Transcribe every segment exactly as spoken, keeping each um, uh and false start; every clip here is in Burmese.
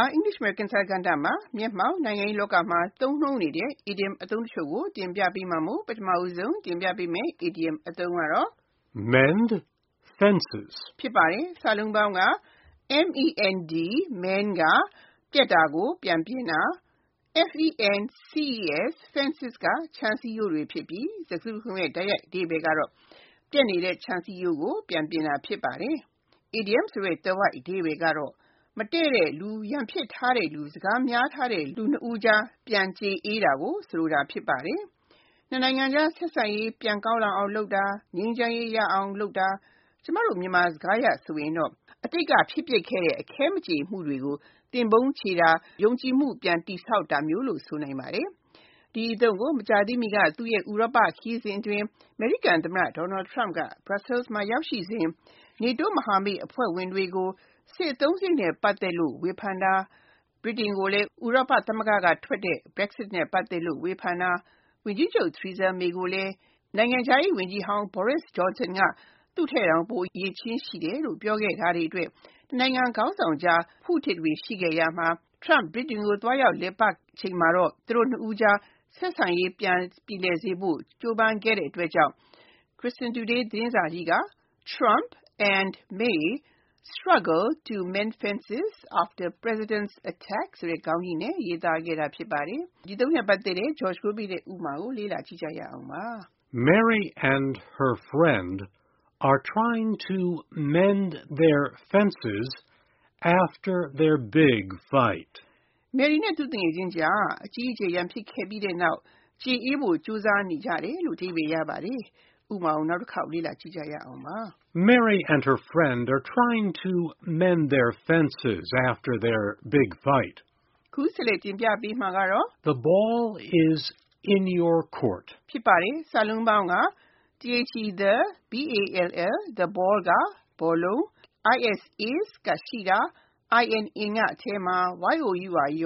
English American စာကဏ္ဍမှာမျက်မှောက်နိုင်ငံရေးလောကမှာသုံးနှုန်းနေတဲ့ idiom အသုံးတချို့ကိုတင်ပြပေးမှာမို့ပထမဦးဆုံးတင်ပြပေးမယ့် idiom အသုံးကတော့ mend fences ဖြစ်ပါတယ်။စာလုံးပေါင်းက M E N D mend ကပြတ်တာကိုပြန်ပြင်တာ F E N C E S fences ကခြံစည်းရိုးတွေဖြစ်ပြီးစကားစုတခုလုံးရဲ့တိုက်ရိုက်အဓိပ္ပာယ်ကတော့ပြတ်နေတဲ့ခြံစည်းရိုးကိုပြန်ပြင်တာဖြစ်ပါတယ်။ idiom ဆိုတဲ့သွယ်ဝိုက်အဓိပ္ပာယ်ကတော့မတည့်တဲ့လူရန်ဖြစ်ထားတဲ့လူစကားများထားတဲ့လူနှစ်ဦးကြားပြန်ကြေအေးတာကိုဆိုလိုတာဖြစ်ပါတယ်။နှစ်နိုင်ငံကြားဆက်ဆံရေးပြန်ကောင်းလာအောင်လုပ်တာငြိမ်းချမ်းရေးရအောင်လုပ်တာကျမတို့မြန်မာစကားရဆိုရင်တော့အတိတ်ကဖြစ်ပျက်ခဲ့တဲ့အခဲမကြေမှုတွေကိုတင်ပုံးချေတာယုံကြည်မှုပြန်တည်ဆောက်တာမျိုးလို့ဆိုနိုင်ပါတယ်။ဒီအသုံးကိုမကြာသေးမီကသူ့ရဲ့ဥရောပခရီးစဉ်အတွင်းအမေရိကန်သမ္မတ Donald Trump က Brussels မှာရောက်ရှိစဉ် NATO မဟာမိတ်အဖွဲ့ဝင်တွေကိုစစ်အသုံးစရိတ်နဲ့ပတ်သက်လို့ဝေဖန်တာဗြိတိန်ကိုလည်းဥရောပသမဂ္ဂကထွက်တဲ့ Brexit နဲ့ပတ်သက်လို့ဝေဖန်တာဝန်ကြီးချုပ် Theresa May ကိုလည်းနိုင်ငံခြားရေးဝန်ကြီးဟောင်း Boris Johnson ကသူ့ထက်တောင်ပိုအရည်အချင်းရှိတယ်လို့ပြောခဲ့တာတွေအတွက်နိုင်ငံခေါင်းဆောင်ကြားဖုထစ်တွေရှိခဲ့ရမှာ Trump ဗြိတိန်ကိုသွားရောက်လည်ပတ်ချိန်မှာတော့သူတို့နှစ်ဦးကြားဆက်ဆံရေးပြန်ပြေလည်စေဖို့ကြိုးပမ်းခဲ့တဲ့အတွက်ကြောင့် Christian Today သတင်းစာကြီးက Trump and May struggle to mend fences after president's attack ဆိုတဲ့ခေါင်းကြီးနဲ့ရေးသားခဲ့တာဖြစ်ပါတယ်။ဒီသုံးနဲ့ပတ်သက်တဲ့ George Groby ရဲ့ဥပမာကိုလေ့လာကြည့်ကြရအောင်ပါ။ Mary and her friend are trying to mend their fences after their big fight. Mary နဲ့သူ့တငယ်ချင်းကြားအကြီးအကျယ်ရန်ဖြစ်ခဲ့ပြီးတဲ့နောက်ကြေအေးဖို့ကြိုးစားနေကြတယ်လို့အဓိပ္ပာယ်ရပါတယ်။ဥပမာကိုနောက်တစ်ခေါက်လေ့လာကြည့်ကြရအောင်ပါ။ Mary and her friend are trying to mend their fences after their big fight. ခုဆက်လက်တင်ပြပေးမှာကတော့ The ball is in your court. ဖြစ်ပါတယ်။စာလုံးပေါင်းက the B A L L the ball ကဘောလုံး is is ကရှိတာ in in ကအထဲမှာ your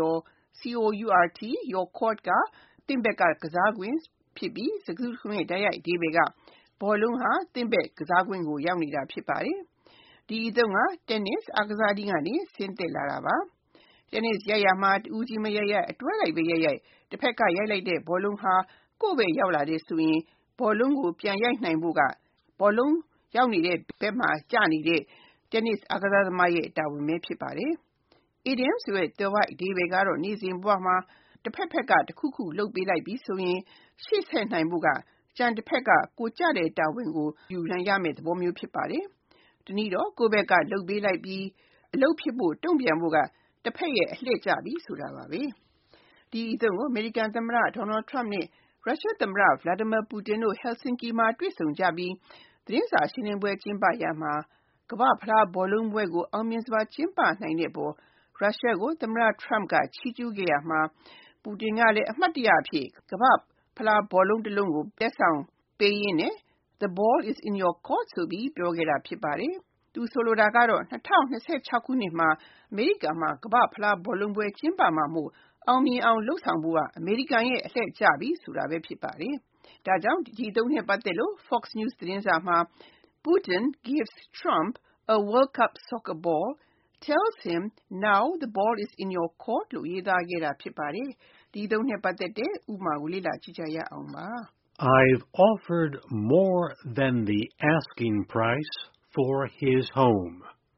C O U R T your court ကသင့်ဘက်ကကစားကွင်းဖြစ်ပြီးစကားစုတခုလုံးရဲ့တိုက်ရိုက်အဓိပ္ပာယ်ကဘောလုံးဟာသင့်ဘက်ကစားကွင်းကိုရောက်နေတာဖြစ်ပါတယ်။ဒီအသုံးက tennis အားကစားနည်းကနေဆင်းသက်လာတာပါ။ tennis ရိုက်ရာမှာတဦးချင်းမရိုက်ရိုက်အတွဲလိုက်ပဲရိုက်ရိုက်တစ်ဖက်ကရိုက်လိုက်တဲ့ဘောလုံးဟာကိုယ့်ဘက်ရောက်လာတယ်ဆိုရင်ဘောလုံးကိုပြန်ရိုက်နိုင်ဖို့ကဘောလုံးရောက်နေတဲ့ဘက်မှာကျနေတဲ့ tennis အားကစားသမားရဲ့တာဝန်ပဲဖြစ်ပါတယ်။ idiom ဆိုတဲ့သွယ်ဝိုက်အဓိပ္ပာယ်ကတော့နေ့စဉ်ဘဝမှာတစ်ဖက်ဖက်ကတစ်ခုခုလုပ်ပေးလိုက်ပြီးဆိုရင်ရှေ့ဆက်နိုင်ဖို့ကကျန်တစ်ဖက်ကကိုကျတဲ့တာဝန်ကိုယူနိုင်ရမယ့်သဘောမျိုးဖြစ်ပါတယ်။တနည်းတော့ကိုယ့်ဘက်ကလုပ်ပေးလိုက်ပြီးအလုပ်ဖြစ်ဖို့တုံ့ပြန်ဖို့ကတစ်ဖက်ရဲ့အလှည့်ကျပြီးဆိုတာပါပဲ။ဒီအသုံးကိုအမေရိကန်သမ္မတ Donald Trump နဲ့ရုရှားသမ္မတ Vladimir Putin တို့ Helsinki မှာတွေ့ဆုံကြပြီးသတင်းစာရှင်းလင်းပွဲကျင်းပရာမှာကမ္ဘာ့ဖလားဘောလုံးပွဲကိုအောင်မြင်စွာကျင်းပနိုင်တဲ့အပေါ်ရုရှားကိုသမ္မတ Trump ကချီးကျူးခဲ့ရမှာပူတင်ကလည်းအမှတ်တရအဖြစ်ကမ္ဘာ့ဖလားဘောလုံးတစ်လုံးကိုလက်ဆောင်ပေးရင်းနဲ့ The ball is in your court ဆိုပြီးပြောခဲ့တာဖြစ်ပါတယ်။သူဆိုလိုတာကတော့၂၀၂၆ခုနှစ်မှာအမေရိကန်မှာကမ္ဘာ့ဖလားဘောလုံးပွဲကျင်းပမှာမို့အောင်မြင်အောင်လုပ်ဆောင်ဖို့ကအမေရိကန်ရဲ့အလှည့်ကျပြီဆိုတာပဲဖြစ်ပါတယ်။ဒါကြောင့်ဒီအသုံးနဲ့ပတ်သက်လို့ Fox News သတင်းစာမှာ Putin gives Trump a World Cup soccer ball, tells him now the ball is in your court လို့ရေးသားခဲ့တာဖြစ်ပါတယ်။ဒီအသုံးနဲ့ပတ်သက်တဲ့ဥပမာကိုလေ့လာကြည့်ကြရအောင်ပါ။ I've offered more than the asking price for his home.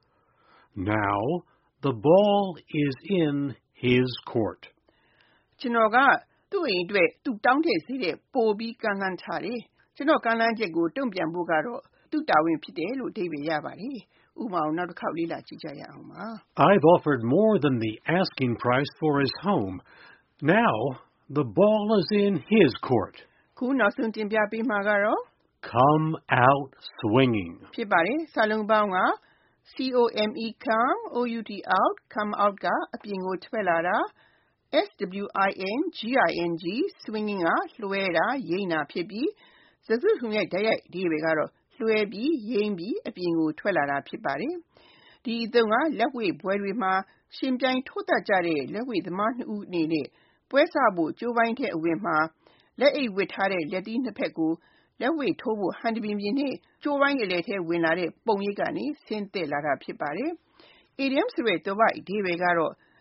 Now the ball is in his court. ကျွန်တော်ကသူ့အိမ်အတွက်သူတောင်းတဲ့ဈေးတဲ့ပိုပြီးကန့်လန့်ထားတယ်။ကျွန်တော်ကန့်လန့်ချက်ကိုတုံ့ပြန်ဖို့ကတော့သူ့တာဝန်ဖြစ်တယ်လို့အဓိပ္ပာယ်ရပါတယ်။ဥပမာကိုနောက်တစ်ခေါက်လေ့လာကြည့်ကြရအောင်ပါ။ I've offered more than the asking price for his home. Now the ball is in his court. ခုနောက်ဆုံးတင်ပြပေးမှာကတော့ Come out swinging ဖြစ်ပါတယ်။စာလုံးပေါင်းက C O M E come out out come out ကအပြင်ကိုထွက်လာတာ S W I N G I N G swinging ကလွှဲတာရိမ့်တာဖြစ်ပြီးစကားစုတခုလုံးရဲ့တိုက်ရိုက်အဓိပ္ပာယ်ကတော့လွှဲပြီးရိမ့်ပြီးအပြင်ကိုထွက်လာတာဖြစ်ပါတယ်။ဒီအသုံးကလက်ဝှေ့ပွဲတွေမှာရှင်ပြိုင်ထိုးတတ်ကြတဲ့လက်ဝှေ့သမားနှစ်ဦးအနေနဲ့ပွဲစဖို့ကြိုးပမ်းတဲ့အဝင်မှာလက်အိတ်ဝတ်ထားတဲ့လက်သီးနှစ်ဖက်ကိုလက်ဝှေ့ထိုးဖို့ဟန်တပြင်ပြင်နဲ့ကြိုးပမ်းရည်ထဲဝင်လာတဲ့ပုံရိပ်ကနေဆင်းသက်လာတာဖြစ်ပါတယ်။ idiom ဆိုတဲ့သွယ်ဝိုက်အဓိပ္ပာယ်ကတော့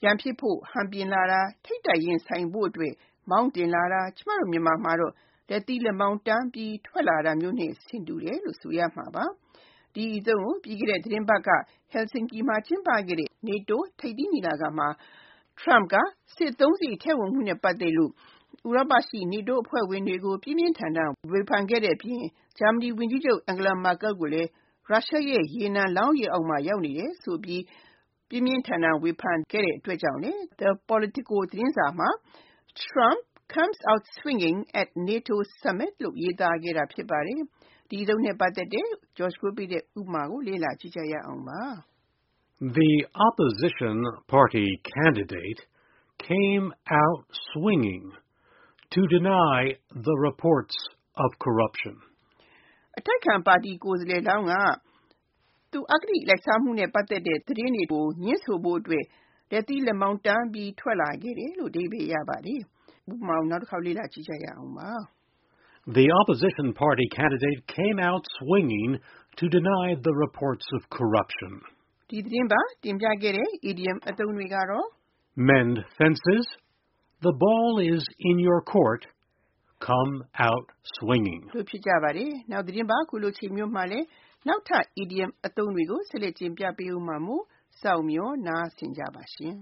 ရန်ဖြစ်ဖို့ဟန်ပြင်လာတာထိတ်တိုက်ရင်ဆိုင်ဖို့အတွက်မောင်းတင်လာတာကျမတို့မြန်မာမှာတော့လက်သီးလက်မောင်းတန်းပြီးထွက်လာတာမျိုးနဲ့ဆင်တူတယ်လို့ဆိုရမှာပါဒီအသုံးကိုပြီးခဲ့တဲ့သတင်းပတ်က Helsinki မှာကျင်းပခဲ့တဲ့ NATO ထိပ်သီးညီလာခံမှာ Trump ကစစ်သုံးစီထည့်ဝင်မှုနဲ့ပတ်သက်လို့ဥရောပရှိ NATO အဖွဲ့ဝင်တွေကိုပြင်းပြင်းထန်ထန်ဝေဖန်ခဲ့တဲ့အပြင်ဂျာမနီဝန်ကြီးချုပ် Angela Merkel ကိုလည်းရုရှားရဲ့ရေနံလောင်းရေအောက်မှာရောက်နေတယ်ဆိုပြီးပြင်းပြင်းထန်ထန်ဝေဖန်ခဲ့တဲ့အတွက်ကြောင့်လေ The Politico သတင်းစာမှာ Trump comes out swinging at NATO summit လို့ရေးသားခဲ့တာဖြစ်ပါတယ်ဒီအသုံးနဲ့ပတ်သက်တဲ့ George ကိုပြတဲ့ဥပမာကိုလေ့လာကြည့်ကြရအောင်ပါ The opposition party candidate came out swinging to deny the reports of corruption. အတိုက်ခံပါတီကိုယ်စားလှယ်လောင်းကသူအဂတိလိုက်စားမှုနဲ့ပတ်သက်တဲ့သတင်းတွေကိုညှင်းဆိုဖို့အတွက်လက်သီးလက်မောင်းတန်းပြီးထွက်လာခဲ့တယ်လို့အဓိပ္ပာယ်ရပါတယ်ဥပမာကိုနောက်တစ်ခေါက်လေ့လာကြည့်ကြရအောင်ပါ The opposition party candidate came out swinging to deny the reports of corruption. ဒီသတင်းပါတင်ပြခဲ့တဲ့ idiom အသုံးတွေကတော့ Mend fences, the ball is in your court, come out swinging. လို့ဖြစ်ကြပါတယ်နောက်သတင်းပါခုလိုချိန်မျိုးမှာလဲနောက်ထပ် idiom အသုံးတွေကိုဆက်လက်တင်ပြပေးဦးမှာမို့စောင့်မျှော်နားဆင်ကြပါရှင်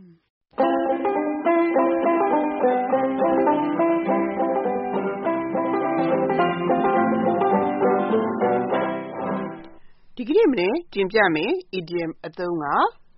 ဒီကနေ့မနေ့တင်ပြမယ် idiom အသုံးက